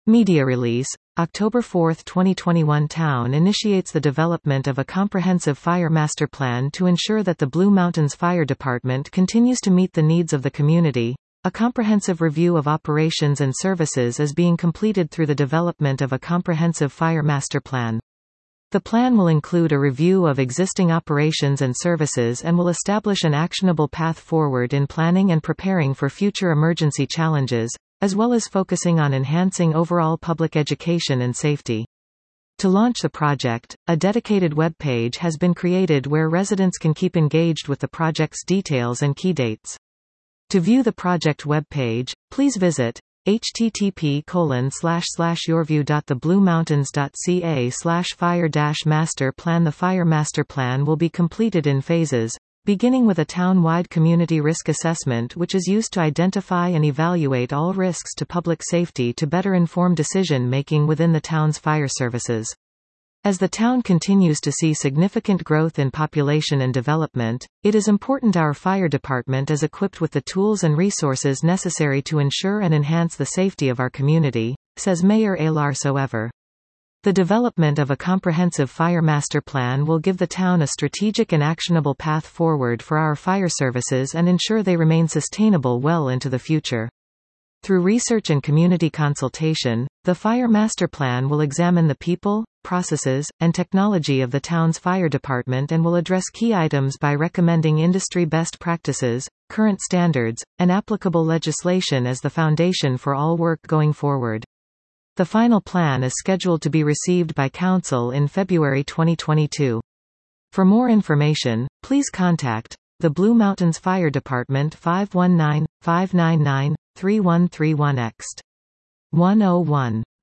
Media release, October 4, 2021. Town initiates the development of a comprehensive fire master plan to ensure that the Blue Mountains Fire Department continues to meet the needs of the community. A comprehensive review of operations and services is being completed through the development of a comprehensive fire master plan. The plan will include a review of existing operations and services and will establish an actionable path forward in planning and preparing for future emergency challenges, as well as focusing on enhancing overall public education and safety. To launch the project, a dedicated web page has been created where residents can keep engaged with the project's details and key dates. To view the project web page, please visit http://yourview.thebluemountains.ca/fire-master-plan. The fire master plan will be completed in phases, beginning with a town-wide community risk assessment which is used to identify and evaluate all risks to public safety to better inform decision-making within the town's fire services. As the town continues to see significant growth in population and development, it is important our fire department is equipped with the tools and resources necessary to ensure and enhance the safety of our community, says Mayor Alar Soever. The development of a comprehensive fire master plan will give the town a strategic and actionable path forward for our fire services and ensure they remain sustainable well into the future. Through research and community consultation, the Fire Master Plan will examine the people, processes, and technology of the town's fire department and will address key items by recommending industry best practices, current standards, and applicable legislation as the foundation for all work going forward. The final plan is scheduled to be received by Council in February 2022. For more information, please contact the Blue Mountains Fire Department 519-599-3131 Ext. 101.